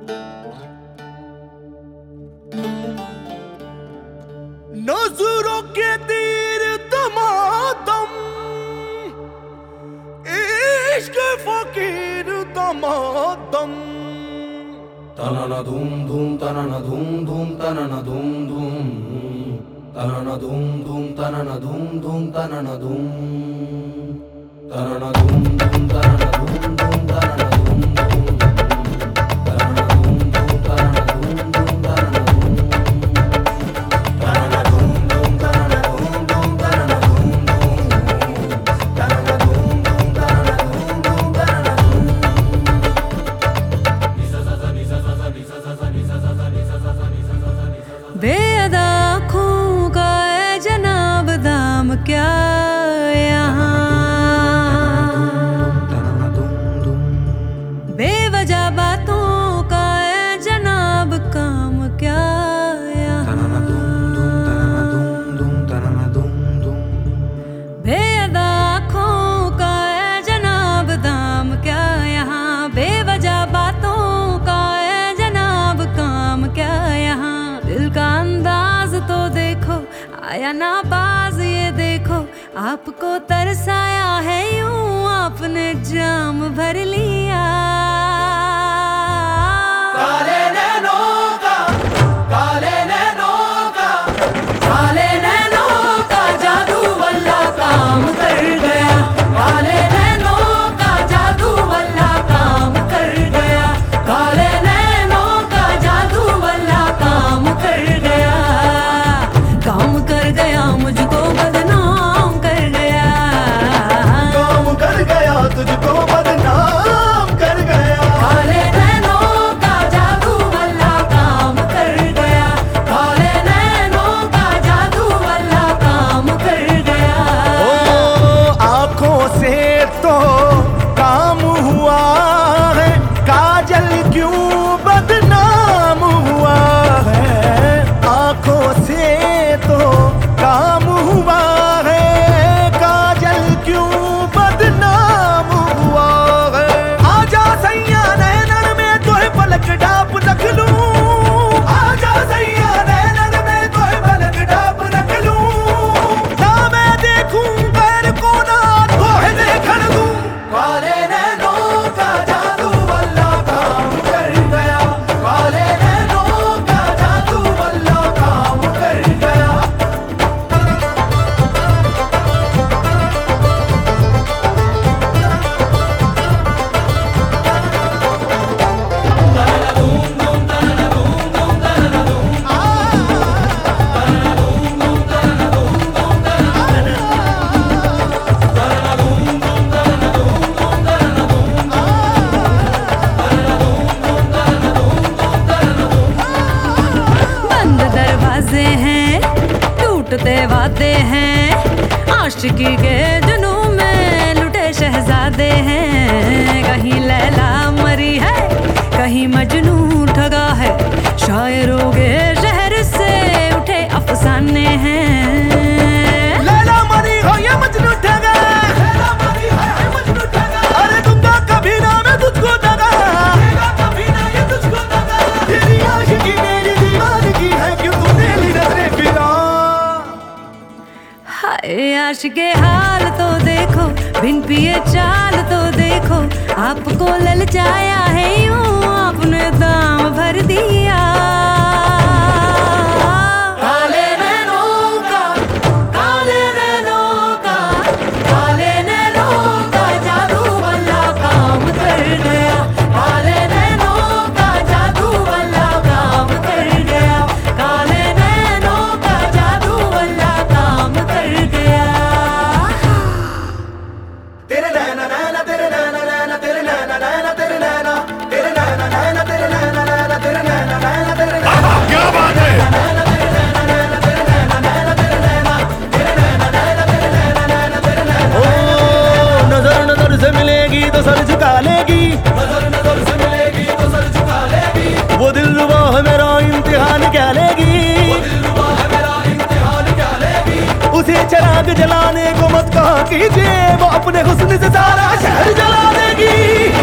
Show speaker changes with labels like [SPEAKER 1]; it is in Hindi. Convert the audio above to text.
[SPEAKER 1] नजरों के तीर दमादम, इश्क फकीर दमादम।
[SPEAKER 2] तनना धूम धूम तनना धूम धूम तनना धूम धूम तनना धूम धूम तनना धूम धूम तनना धूम तनना धूम धूम तनना धूम धूम तनना धूम धूम तनना धूम धूम तनना धूम धूम तनना धूम तनना धूम धूम तनना धूम धूम तनना धूम धूम तनना धूम धूम तनना धूम धूम तनना धूम।
[SPEAKER 3] बेअदा आँखों का है जनाब दाम क्या यहाँ, बेवजह बातों का है जनाब काम क्या यहाँ, बेअदा आँखों का है जनाब दाम क्या यहाँ, बेवजह बातों का है जनाब काम क्या यहाँ। दिल का अंदाज तो देखो आया ना बाज, ये देखो आपको तरसाया है यूं आपने जाम भर लिया।
[SPEAKER 2] काले नैनों का, काले नैनों का,
[SPEAKER 3] काले नैनों का जादू वल्ला काम कर गया, काले नैनों का जादू वल्ला काम कर गया, काले नैनों का जादू वल्ला काम कर गया, काम कर गया मुझको बदनाम कर गया,
[SPEAKER 1] काम कर गया तुझको बदनाम कर गया।
[SPEAKER 3] काले नैनों का जादू वल्ला काम कर गया, काले नैनों का जादू वल्ला काम कर गया।
[SPEAKER 1] ओ आँखों से तो काम हुआ है, काजल क्यों बदनाम हुआ है। आँखों से तो काम हुआ है, काजल क्यों बदनाम हुआ है। आजा सैया नैनन में तोहे पलक डाप रख लूं, आजा सैया नैनन में तोहे पलक डाप रख लूं। ना मैं देखूं गैर को ना तोहे देखन दूं।
[SPEAKER 2] काले नैनों का जादू वल्ला काम कर गया, काले नैनों का जादू वल्ला काम कर गया।
[SPEAKER 3] बंद दरवाजे हैं टूटते वादे हैं, आशिकी के जुनून में लुटे शहजादे हैं। कहीं लैला मरी है कहीं मजनू ठगा है, शायरों के शहर से उठे अफसाने हैं।
[SPEAKER 1] लैला मरी हो या मजनू ठगा,
[SPEAKER 2] लैला मरी है मजनू ठगा,
[SPEAKER 1] अरे दूंगा कभी ना मैं तुझको दगा।
[SPEAKER 2] देगा कभी ना ये तुझको दगा।
[SPEAKER 1] तेरी आशिकी मेरी दीवानगी है, क्यों तूने ली नजरे फिरा।
[SPEAKER 3] हाय आशिके हाल तो देखो, बिन पिए चाल तो देखो, आपको ललचाया है यूं आपने दाम भर दिया। काले नैनों का, काले नैनों का, काले नैनों का जादू वल्ला काम कर गया, काले नैनों का जादू वल्ला काम कर गया, काले नैनों का जादू वल्ला काम कर गया।
[SPEAKER 1] तेरे नैना नैना तेरे नैना नैना तेरे नैना नैना तेरे नैना तेरे नैना नैना तेरे नैना नैना तेरे नैना नैना तेरे नैना।
[SPEAKER 4] क्या बात है।
[SPEAKER 1] ओ नजर नजर से मिलेगी तो सर झुका लेगी,
[SPEAKER 2] नजर नजर से मिलेगी तो सर झुका लेगी,
[SPEAKER 1] वो दिलरुबा है मेरा इम्तिहान क्या लेगी।
[SPEAKER 2] दिलरुबा है मेरा इम्तिहान क्या लेगी।
[SPEAKER 1] उसे चिराग जलाने को मत कहा कीजिए, वो अपने हुस्न से सारा शहर जला देगी।